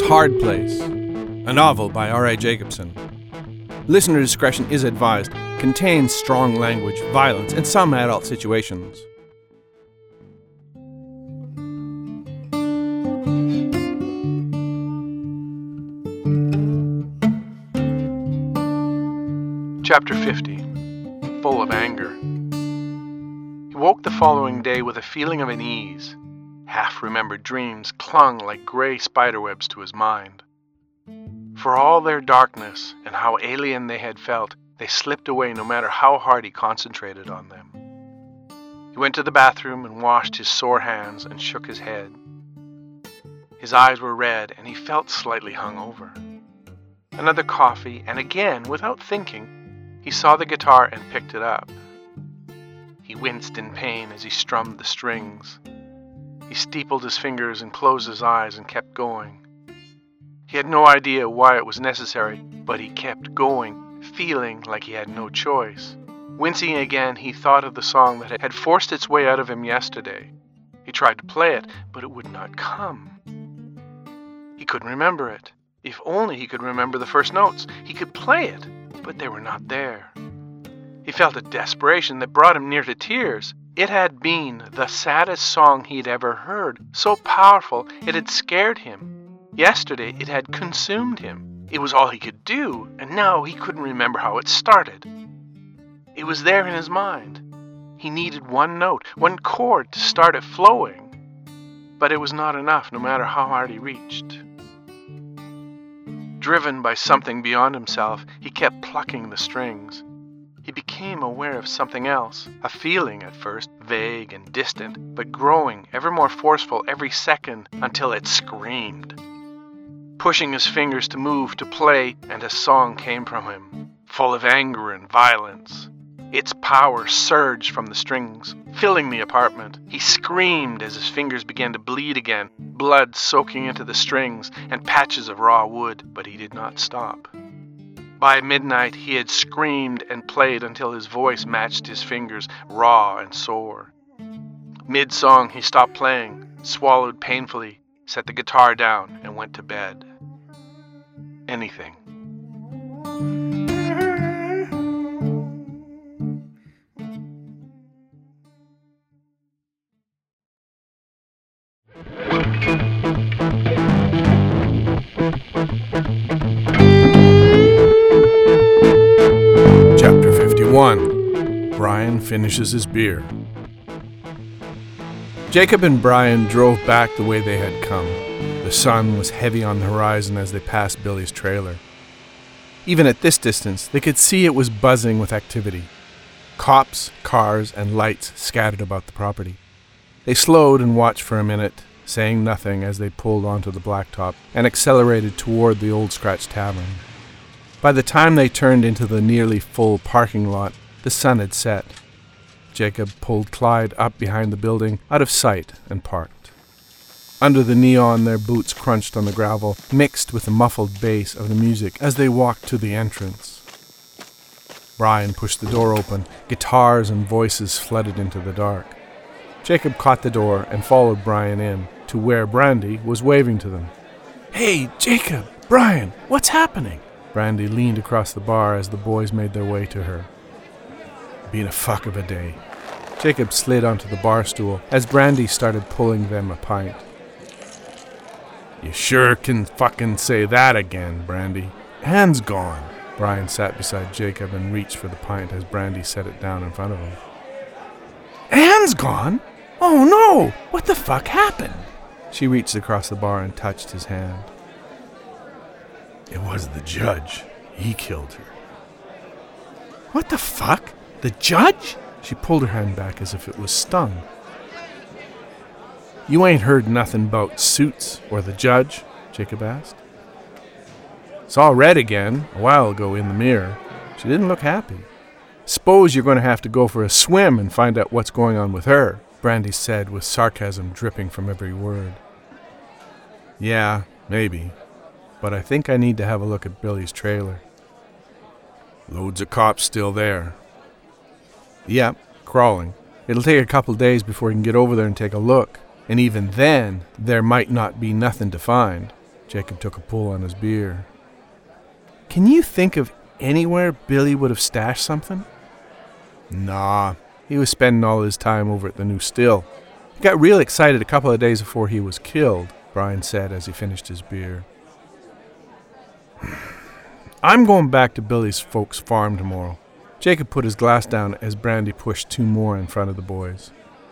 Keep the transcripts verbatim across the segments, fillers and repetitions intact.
Hard Place, a novel by R A Jacobson. Listener discretion is advised. Contains strong language, violence, and some adult situations. Chapter fifty. Full of anger. He woke the following day with a feeling of unease. Half-remembered dreams clung like gray spiderwebs to his mind. For all their darkness and how alien they had felt, they slipped away no matter how hard he concentrated on them. He went to the bathroom and washed his sore hands and shook his head. His eyes were red and he felt slightly hungover. Another coffee, and again, without thinking, he saw the guitar and picked it up. He winced in pain as he strummed the strings. He steepled his fingers and closed his eyes and kept going. He had no idea why it was necessary, but he kept going, feeling like he had no choice. Wincing again, he thought of the song that had forced its way out of him yesterday. He tried to play it, but it would not come. He couldn't remember it. If only he could remember the first notes. He could play it, but they were not there. He felt a desperation that brought him near to tears. It had been the saddest song he'd ever heard, so powerful it had scared him. Yesterday it had consumed him. It was all he could do, and now he couldn't remember how it started. It was there in his mind. He needed one note, one chord to start it flowing. But it was not enough, no matter how hard he reached. Driven by something beyond himself, he kept plucking the strings. He became aware of something else, a feeling at first, vague and distant, but growing, ever more forceful every second until it screamed. Pushing his fingers to move, to play, and a song came from him, full of anger and violence. Its power surged from the strings, filling the apartment. He screamed as his fingers began to bleed again, blood soaking into the strings and patches of raw wood, but he did not stop. By midnight, he had screamed and played until his voice matched his fingers, raw and sore. Mid-song, he stopped playing, swallowed painfully, set the guitar down, and went to bed. Anything. Chapter fifty-one. Brian finishes his beer. Jacob and Brian drove back the way they had come. The sun was heavy on the horizon as they passed Billy's trailer. Even at this distance, they could see it was buzzing with activity. Cops, cars, and lights scattered about the property. They slowed and watched for a minute, saying nothing as they pulled onto the blacktop and accelerated toward the Old Scratch Tavern. By the time they turned into the nearly full parking lot, the sun had set. Jacob pulled Clyde up behind the building, out of sight, and parked. Under the neon, their boots crunched on the gravel, mixed with the muffled bass of the music as they walked to the entrance. Brian pushed the door open. Guitars and voices flooded into the dark. Jacob caught the door and followed Brian in, to where Brandy was waving to them. "Hey, Jacob! Brian! What's happening?" Brandy leaned across the bar as the boys made their way to her. Been a fuck of a day. Jacob slid onto the bar stool as Brandy started pulling them a pint. "You sure can fucking say that again, Brandy. Anne's gone." Brian sat beside Jacob and reached for the pint as Brandy set it down in front of him. "Anne's gone? Oh no! What the fuck happened?" She reached across the bar and touched his hand. "It was the judge. He killed her." "What the fuck? The judge?" She pulled her hand back as if it was stung. "You ain't heard nothing about Suits or the judge?" Jacob asked. "Saw Red again, a while ago in the mirror. She didn't look happy. Suppose you're going to have to go for a swim and find out what's going on with her," Brandy said with sarcasm dripping from every word. "Yeah, maybe. But I think I need to have a look at Billy's trailer." "Loads of cops still there." "Yep, crawling. It'll take a couple days before you can get over there and take a look. And even then, there might not be nothing to find. Jacob took a pull on his beer. Can you think of anywhere Billy would have stashed something? Nah, he was spending all his time over at the new still. He got real excited a couple of days before he was killed, Brian said as he finished his beer. I'm going back to Billy's folks' farm tomorrow. Jacob put his glass down as Brandy pushed two more in front of the boys.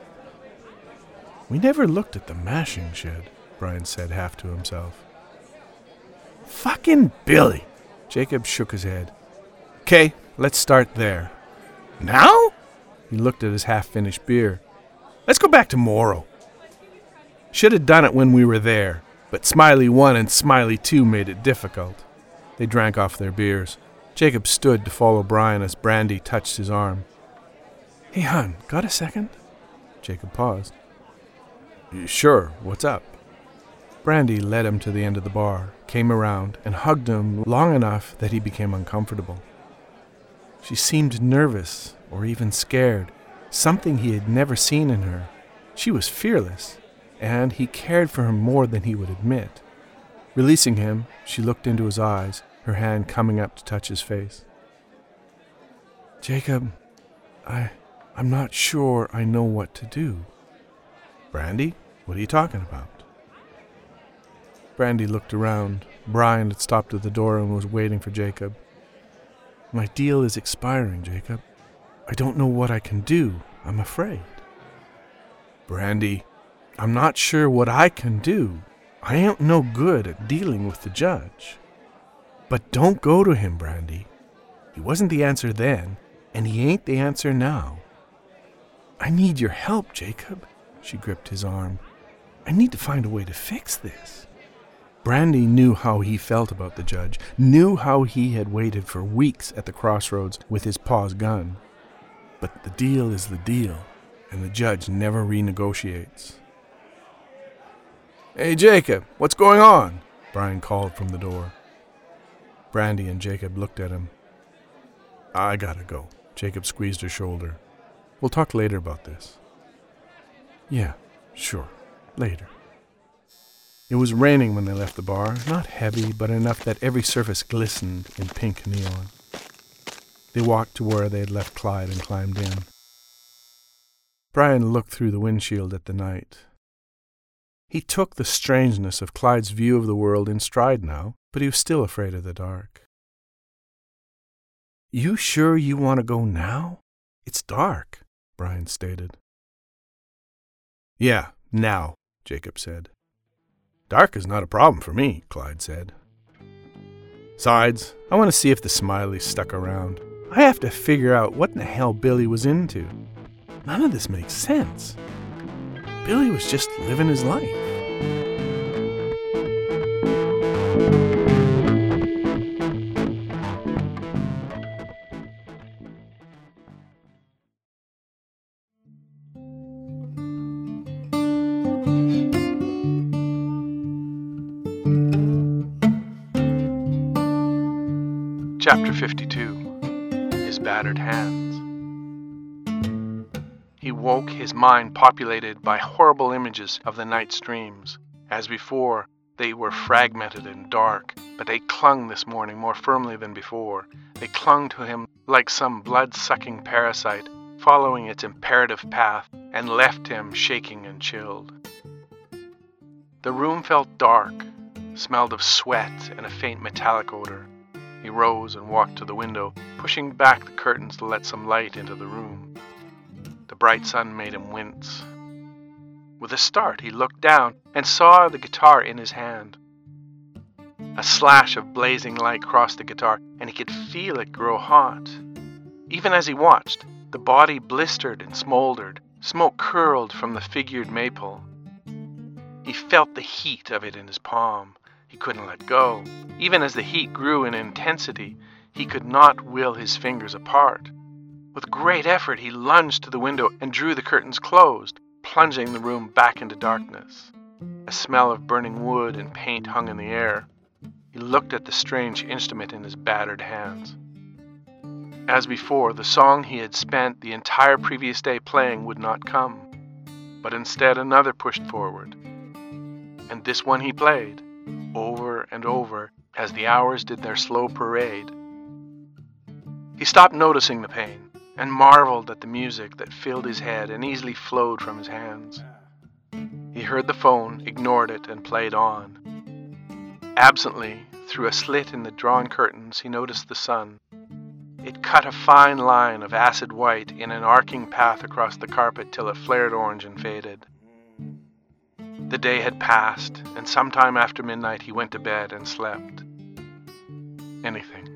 We never looked at the mashing shed, Brian said half to himself. Fucking Billy! Jacob shook his head. Okay, let's start there. Now? He looked at his half-finished beer. Let's go back tomorrow. Should have done it when we were there, but Smiley one and Smiley two made it difficult. They drank off their beers. Jacob stood to follow Brian as Brandy touched his arm. Hey, hon, got a second? Jacob paused. Sure, what's up? Brandy led him to the end of the bar, came around, and hugged him long enough that he became uncomfortable. She seemed nervous, or even scared, something he had never seen in her. She was fearless, and he cared for her more than he would admit. Releasing him, she looked into his eyes, her hand coming up to touch his face. Jacob, I, I'm not sure I know what to do. Brandy, what are you talking about? Brandy looked around. Brian had stopped at the door and was waiting for Jacob. My deal is expiring, Jacob. I don't know what I can do. I'm afraid. Brandy, I'm not sure what I can do. I ain't no good at dealing with the judge. But don't go to him, Brandy. He wasn't the answer then, and he ain't the answer now. I need your help, Jacob. She gripped his arm. I need to find a way to fix this. Brandy knew how he felt about the judge, knew how he had waited for weeks at the crossroads with his pa's gun. But the deal is the deal, and the judge never renegotiates. Hey, Jacob, what's going on? Brian called from the door. Brandy and Jacob looked at him. I gotta go. Jacob squeezed her shoulder. We'll talk later about this. Yeah, sure, later. It was raining when they left the bar, not heavy, but enough that every surface glistened in pink neon. They walked to where they had left Clyde and climbed in. Brian looked through the windshield at the night. He took the strangeness of Clyde's view of the world in stride now, but he was still afraid of the dark. You sure you want to go now? It's dark, Brian stated. Yeah, now, Jacob said. Dark is not a problem for me, Clyde said. Besides, I want to see if the Smileys stuck around. I have to figure out what in the hell Billy was into. None of this makes sense. Billy was just living his life. Chapter fifty-two. His Battered Hands. He woke, his mind populated by horrible images of the night's dreams. As before, they were fragmented and dark, but they clung this morning more firmly than before. They clung to him like some blood-sucking parasite, following its imperative path, and left him shaking and chilled. The room felt dark, smelled of sweat and a faint metallic odor. He rose and walked to the window, pushing back the curtains to let some light into the room. The bright sun made him wince. With a start, he looked down and saw the guitar in his hand. A slash of blazing light crossed the guitar, and he could feel it grow hot. Even as he watched, the body blistered and smoldered, smoke curled from the figured maple. He felt the heat of it in his palm. He couldn't let go. Even as the heat grew in intensity, he could not will his fingers apart. With great effort, he lunged to the window and drew the curtains closed, plunging the room back into darkness. A smell of burning wood and paint hung in the air. He looked at the strange instrument in his battered hands. As before, the song he had spent the entire previous day playing would not come, but instead another pushed forward. And this one he played, over and over as the hours did their slow parade. He stopped noticing the pain and marveled at the music that filled his head and easily flowed from his hands. He heard the phone, ignored it, and played on. Absently, through a slit in the drawn curtains, he noticed the sun. It cut a fine line of acid white in an arcing path across the carpet till it flared orange and faded. The day had passed, and sometime after midnight he went to bed and slept. Anything.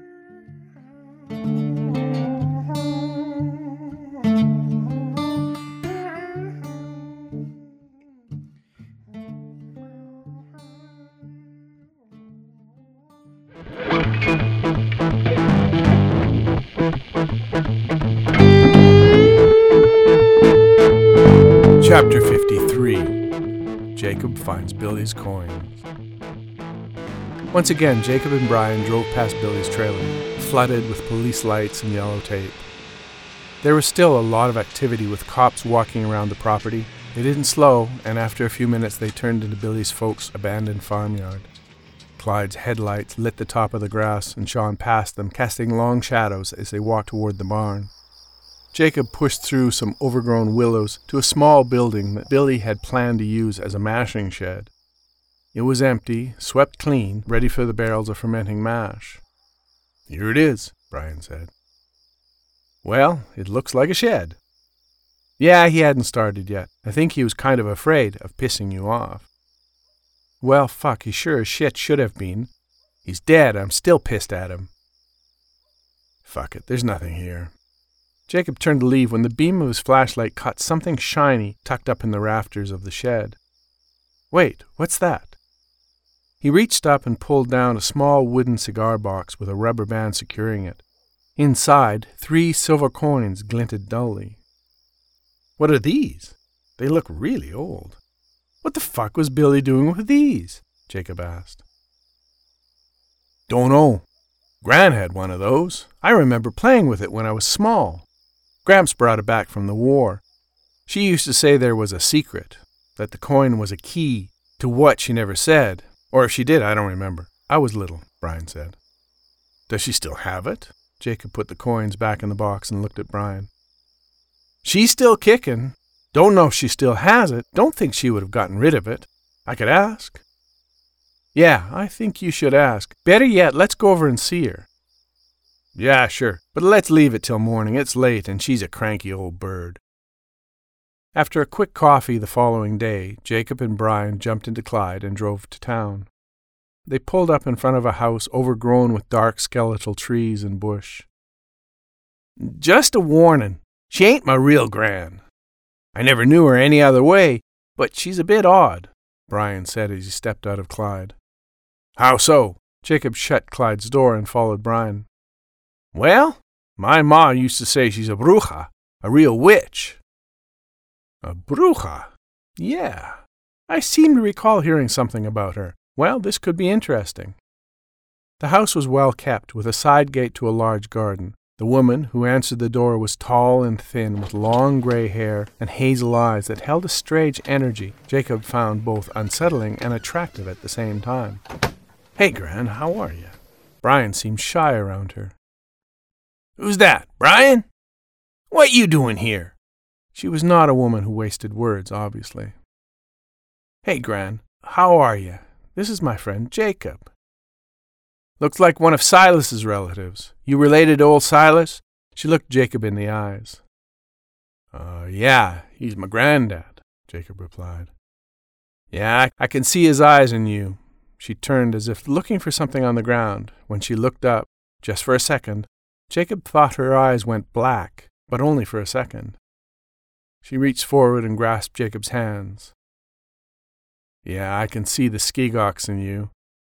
Chapter fifty-three. Jacob finds Billy's coins. Once again, Jacob and Brian drove past Billy's trailer, flooded with police lights and yellow tape. There was still a lot of activity with cops walking around the property. They didn't slow, and after a few minutes they turned into Billy's folks' abandoned farmyard. Clyde's headlights lit the top of the grass and shone past them, casting long shadows as they walked toward the barn. Jacob pushed through some overgrown willows to a small building that Billy had planned to use as a mashing shed. It was empty, swept clean, ready for the barrels of fermenting mash. "Here it is," Brian said. "Well, it looks like a shed." "Yeah, he hadn't started yet. I think he was kind of afraid of pissing you off." "Well, fuck, he sure as shit should have been. He's dead. I'm still pissed at him." "Fuck it, there's nothing here." Jacob turned to leave when the beam of his flashlight caught something shiny tucked up in the rafters of the shed. "Wait, what's that?" He reached up and pulled down a small wooden cigar box with a rubber band securing it. Inside, three silver coins glinted dully. "What are these? They look really old." "What the fuck was Billy doing with these?" Jacob asked. "Don't know. Gran had one of those. I remember playing with it when I was small. Gramps brought it back from the war. She used to say there was a secret, that the coin was a key to what she never said. Or if she did, I don't remember. I was little," Brian said. "Does she still have it?" Jacob put the coins back in the box and looked at Brian. "She's still kicking. Don't know if she still has it. Don't think she would have gotten rid of it. I could ask." "Yeah, I think you should ask. Better yet, let's go over and see her." "Yeah, sure. But let's leave it till morning. It's late, and she's a cranky old bird." After a quick coffee the following day, Jacob and Brian jumped into Clyde and drove to town. They pulled up in front of a house overgrown with dark skeletal trees and bush. "Just a warning. She ain't my real gran. I never knew her any other way, but she's a bit odd," Brian said as he stepped out of Clyde. "How so?" Jacob shut Clyde's door and followed Brian. "Well, my ma used to say she's a bruja, a real witch." "A bruja? Yeah. I seem to recall hearing something about her. Well, this could be interesting." The house was well kept, with a side gate to a large garden. The woman who answered the door was tall and thin, with long gray hair and hazel eyes that held a strange energy Jacob found both unsettling and attractive at the same time. "Hey, Gran, how are you?" Brian seemed shy around her. "Who's that, Brian? What you doing here?" She was not a woman who wasted words, obviously. "Hey, Gran, how are you? This is my friend Jacob." "Looks like one of Silas's relatives. You related to old Silas?" She looked Jacob in the eyes. Uh, yeah, he's my granddad," Jacob replied. "Yeah, I can see his eyes in you." She turned as if looking for something on the ground. When she looked up, just for a second, Jacob thought her eyes went black, but only for a second. She reached forward and grasped Jacob's hands. "Yeah, I can see the Skigawks in you."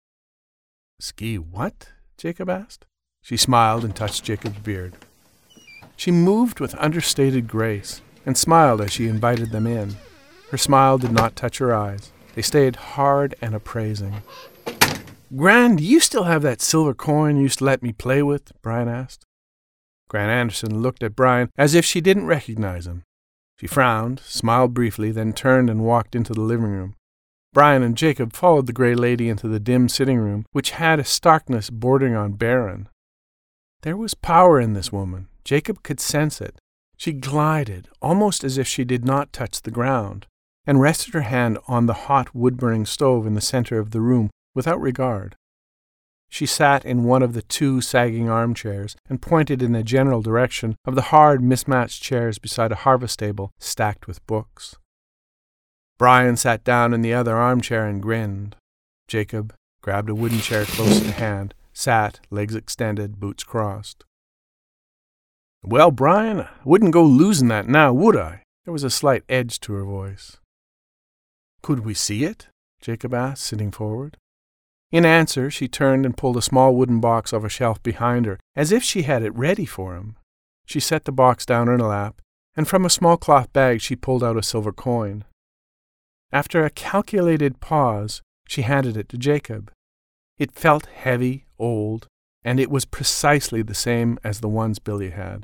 "Ski what?" Jacob asked. She smiled and touched Jacob's beard. She moved with understated grace and smiled as she invited them in. Her smile did not touch her eyes. They stayed hard and appraising. "Gran, do you still have that silver coin you used to let me play with?" Brian asked. Gran Anderson looked at Brian as if she didn't recognize him. She frowned, smiled briefly, then turned and walked into the living room. Brian and Jacob followed the Grey Lady into the dim sitting room, which had a starkness bordering on barren. There was power in this woman. Jacob could sense it. She glided, almost as if she did not touch the ground, and rested her hand on the hot wood-burning stove in the center of the room without regard. She sat in one of the two sagging armchairs and pointed in the general direction of the hard, mismatched chairs beside a harvest table stacked with books. Brian sat down in the other armchair and grinned. Jacob grabbed a wooden chair close at hand, sat, legs extended, boots crossed. "Well, Brian, I wouldn't go losing that now, would I?" There was a slight edge to her voice. "Could we see it?" Jacob asked, sitting forward. In answer, she turned and pulled a small wooden box off a shelf behind her, as if she had it ready for him. She set the box down in her lap, and from a small cloth bag she pulled out a silver coin. After a calculated pause, she handed it to Jacob. It felt heavy, old, and it was precisely the same as the ones Billy had.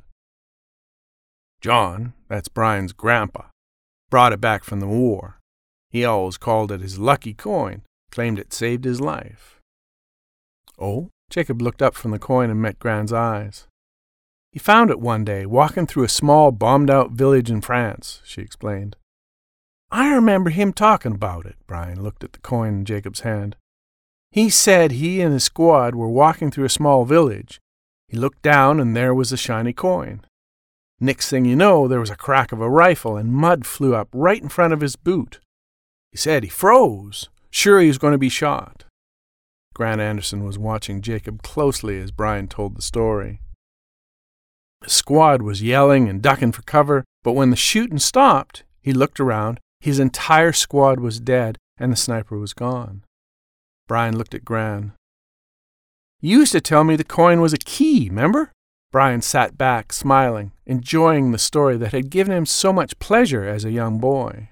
"John, that's Brian's grandpa, brought it back from the war. He always called it his lucky coin, claimed it saved his life." "Oh?" Jacob looked up from the coin and met Gran's eyes. "He found it one day, walking through a small, bombed-out village in France," she explained. "I remember him talking about it." Brian looked at the coin in Jacob's hand. "He said he and his squad were walking through a small village. He looked down, and there was the shiny coin. Next thing you know, there was a crack of a rifle, and mud flew up right in front of his boot. He said he froze, sure he was going to be shot." Grant Anderson was watching Jacob closely as Brian told the story. The squad was yelling and ducking for cover, but when the shooting stopped, he looked around. His entire squad was dead, and the sniper was gone. Brian looked at Gran. "You used to tell me the coin was a key, remember?" Brian sat back, smiling, enjoying the story that had given him so much pleasure as a young boy.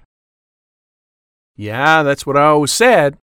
"Yeah, that's what I always said."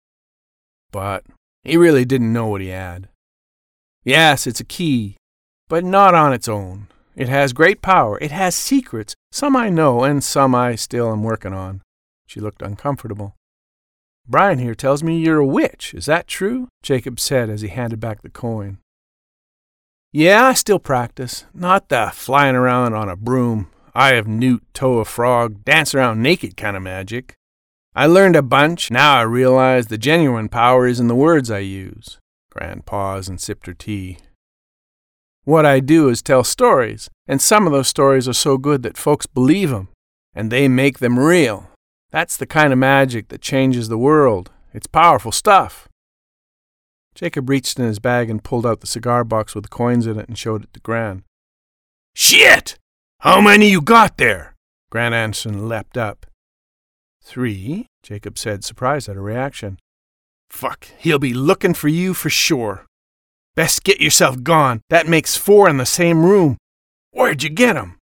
But he really didn't know what he had. "Yes, it's a key, but not on its own. It has great power. It has secrets. Some I know, and some I still am working on." She looked uncomfortable. "Brian here tells me you're a witch. Is that true?" Jacob said as he handed back the coin. "Yeah, I still practice. Not the flying around on a broom, eye of newt, toe of frog, dance around naked kind of magic. I learned a bunch. Now I realize the genuine power is in the words I use." Gran paused and sipped her tea. "What I do is tell stories, and some of those stories are so good that folks believe them, and they make them real. That's the kind of magic that changes the world. It's powerful stuff." Jacob reached in his bag and pulled out the cigar box with the coins in it and showed it to Gran. "Shit! How many you got there?" Grant Anderson leapt up. "Three," Jacob said, surprised at her reaction. "Fuck, he'll be looking for you for sure. Best get yourself gone. That makes four in the same room. Where'd you get 'em?"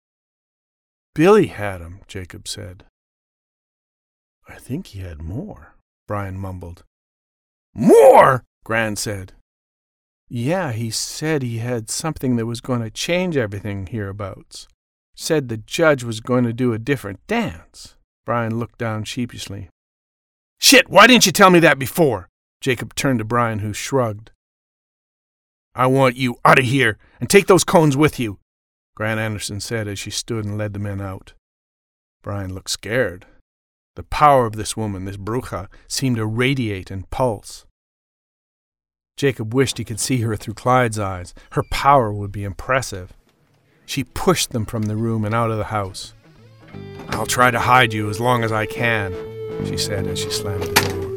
"Billy had 'em," Jacob said. "I think he had more," Brian mumbled. "More?" Gran said. "Yeah, he said he had something that was going to change everything hereabouts. Said the judge was going to do a different dance." Brian looked down sheepishly. "Shit, why didn't you tell me that before?" Jacob turned to Brian, who shrugged. "I want you out of here, and take those cones with you," Grant Anderson said as she stood and led the men out. Brian looked scared. The power of this woman, this bruja, seemed to radiate and pulse. Jacob wished he could see her through Clyde's eyes. Her power would be impressive. She pushed them from the room and out of the house. "I'll try to hide you as long as I can," she said as she slammed the door.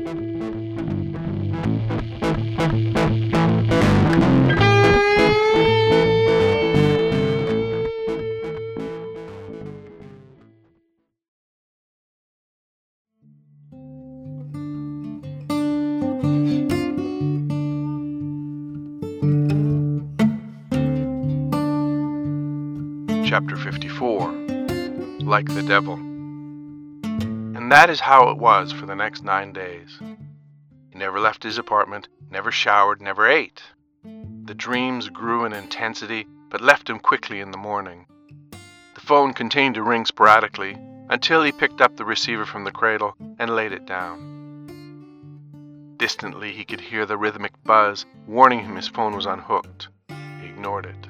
Chapter fifty-four. Like the Devil. And that is how it was for the next nine days. He never left his apartment, never showered, never ate. The dreams grew in intensity, but left him quickly in the morning. The phone continued to ring sporadically, until he picked up the receiver from the cradle and laid it down. Distantly, he could hear the rhythmic buzz, warning him his phone was unhooked. He ignored it.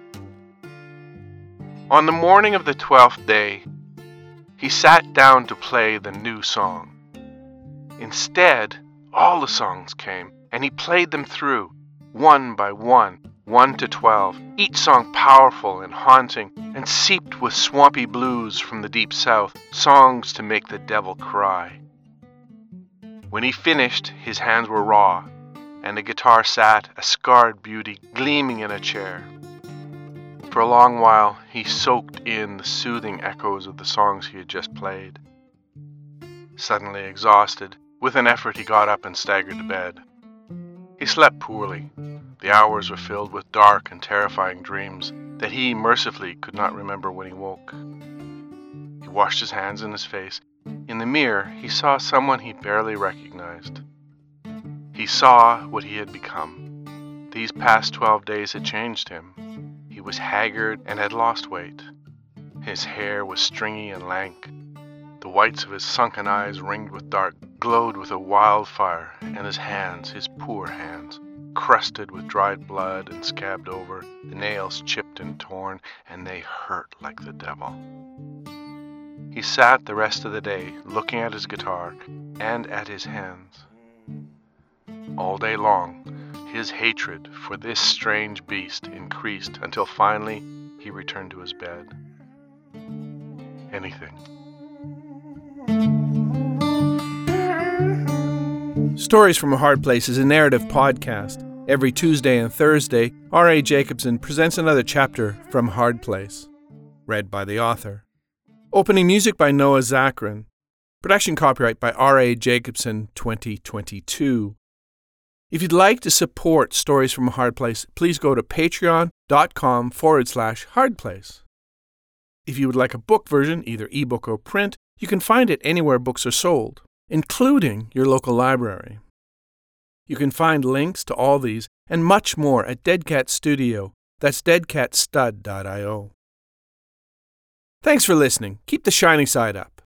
On the morning of the twelfth day, he sat down to play the new song. Instead, all the songs came, and he played them through, one by one, one to twelve, each song powerful and haunting, and seeped with swampy blues from the deep south, songs to make the devil cry. When he finished, his hands were raw, and the guitar sat, a scarred beauty, gleaming in a chair. For a long while, he soaked in the soothing echoes of the songs he had just played. Suddenly exhausted, with an effort he got up and staggered to bed. He slept poorly. The hours were filled with dark and terrifying dreams that he mercifully could not remember when he woke. He washed his hands and his face. In the mirror, he saw someone he barely recognized. He saw what he had become. These past twelve days had changed him. He was haggard and had lost weight. His hair was stringy and lank. The whites of his sunken eyes, ringed with dark, glowed with a wildfire, and his hands, his poor hands, crusted with dried blood and scabbed over, the nails chipped and torn, and they hurt like the devil. He sat the rest of the day looking at his guitar and at his hands. All day long, his hatred for this strange beast increased until finally he returned to his bed. Anything. Stories from a Hard Place is a narrative podcast. Every Tuesday and Thursday, R A. Jacobson presents another chapter from Hard Place, read by the author. Opening music by Noah Zachrin. Production copyright by R A. Jacobson twenty twenty-two. If you'd like to support Stories from a Hard Place, please go to patreon.com forward slash hardplace. If you would like a book version, either ebook or print, you can find it anywhere books are sold, including your local library. You can find links to all these and much more at Dead Cat Studio. That's dead cat stud dot io. Thanks for listening. Keep the shining side up.